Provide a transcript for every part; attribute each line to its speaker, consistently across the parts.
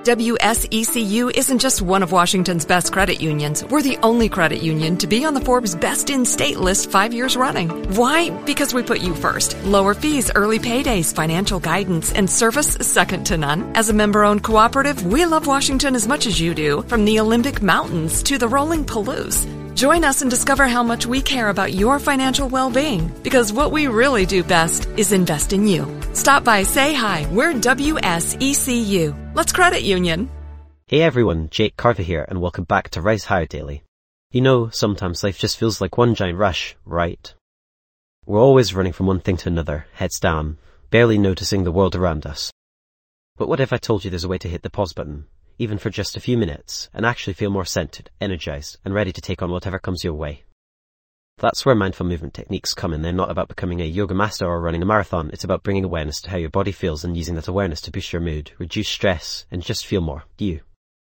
Speaker 1: WSECU isn't just one of Washington's best credit unions. We're the only credit union to be on the Forbes Best in State list 5 years running. Why? Because we put you first. Lower fees, early paydays, financial guidance, and service second to none. As a member-owned cooperative, we love Washington as much as you do, from the Olympic Mountains to the rolling Palouse. Join us and discover how much we care about your financial well-being, because what we really do best is invest in you. Stop by, say hi. We're WSECU. Let's credit union.
Speaker 2: Hey everyone, Jake Carver here, and welcome back to Rise Higher Daily. You know, sometimes life just feels like one giant rush, right? We're always running from one thing to another, heads down, barely noticing the world around us. But what if I told you there's a way to hit the pause button, even for just a few minutes, and actually feel more centered, energized, and ready to take on whatever comes your way? That's where mindful movement techniques come in. They're not about becoming a yoga master or running a marathon. It's about bringing awareness to how your body feels and using that awareness to boost your mood, reduce stress, and just feel more you.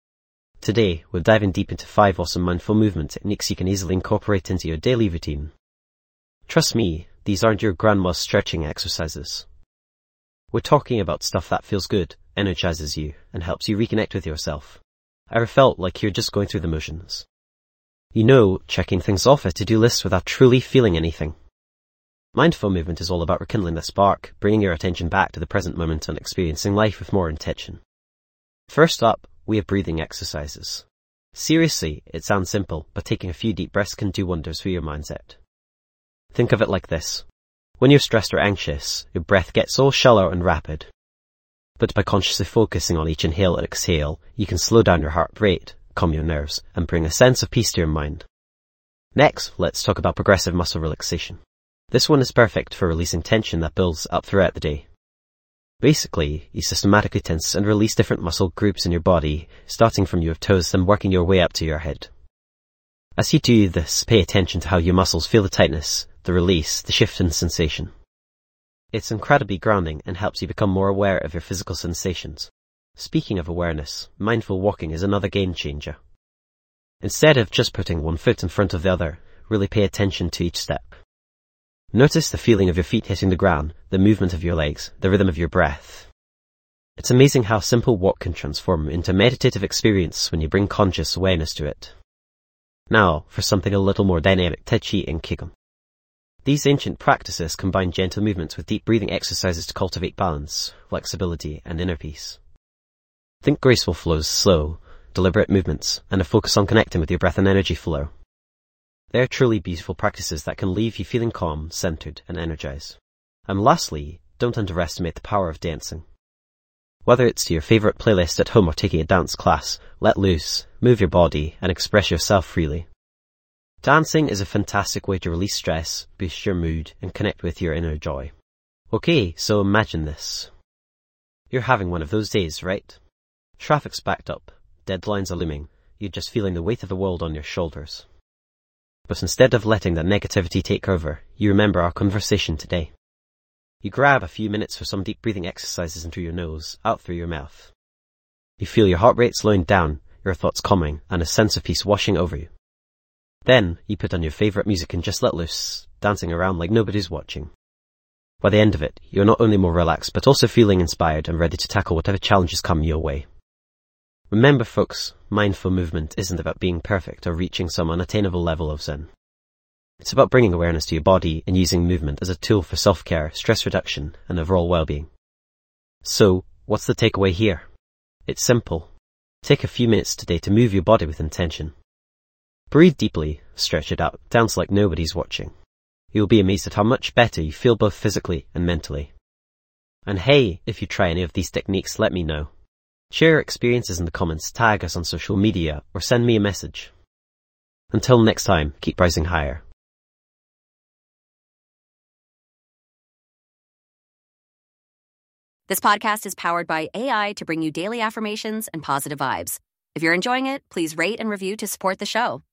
Speaker 2: Today, we're diving deep into 5 awesome mindful movement techniques you can easily incorporate into your daily routine. Trust me, these aren't your grandma's stretching exercises. We're talking about stuff that feels good, energizes you, and helps you reconnect with yourself. Ever felt like you're just going through the motions? You know, checking things off a to-do list without truly feeling anything. Mindful movement is all about rekindling the spark, bringing your attention back to the present moment and experiencing life with more intention. First up, we have breathing exercises. Seriously, it sounds simple, but taking a few deep breaths can do wonders for your mindset. Think of it like this. When you're stressed or anxious, your breath gets all shallow and rapid. But by consciously focusing on each inhale and exhale, you can slow down your heart rate, calm your nerves, and bring a sense of peace to your mind. Next, let's talk about progressive muscle relaxation. This one is perfect for releasing tension that builds up throughout the day. Basically, you systematically tense and release different muscle groups in your body, starting from your toes and working your way up to your head. As you do this, pay attention to how your muscles feel the tightness, the release, the shift in sensation. It's incredibly grounding and helps you become more aware of your physical sensations. Speaking of awareness, mindful walking is another game changer. Instead of just putting one foot in front of the other, really pay attention to each step. Notice the feeling of your feet hitting the ground, the movement of your legs, the rhythm of your breath. It's amazing how simple walk can transform into a meditative experience when you bring conscious awareness to it. Now, for something a little more dynamic, Tai Chi and Qigong. These ancient practices combine gentle movements with deep breathing exercises to cultivate balance, flexibility, and inner peace. Think graceful flows, slow, deliberate movements, and a focus on connecting with your breath and energy flow. They're truly beautiful practices that can leave you feeling calm, centered, and energized. And lastly, don't underestimate the power of dancing. Whether it's to your favorite playlist at home or taking a dance class, let loose, move your body, and express yourself freely. Dancing is a fantastic way to release stress, boost your mood, and connect with your inner joy. Okay, so imagine this. You're having one of those days, right? Traffic's backed up, deadlines are looming, you're just feeling the weight of the world on your shoulders. But instead of letting that negativity take over, you remember our conversation today. You grab a few minutes for some deep breathing exercises in through your nose, out through your mouth. You feel your heart rate slowing down, your thoughts calming, and a sense of peace washing over you. Then, you put on your favorite music and just let loose, dancing around like nobody's watching. By the end of it, you're not only more relaxed, but also feeling inspired and ready to tackle whatever challenges come your way. Remember folks, mindful movement isn't about being perfect or reaching some unattainable level of Zen. It's about bringing awareness to your body and using movement as a tool for self-care, stress reduction, and overall well-being. So, what's the takeaway here? It's simple. Take a few minutes today to move your body with intention. Breathe deeply, stretch it out, dance like nobody's watching. You'll be amazed at how much better you feel both physically and mentally. And hey, if you try any of these techniques, let me know. Share your experiences in the comments, tag us on social media, or send me a message. Until next time, keep rising higher.
Speaker 3: This podcast is powered by AI to bring you daily affirmations and positive vibes. If you're enjoying it, please rate and review to support the show.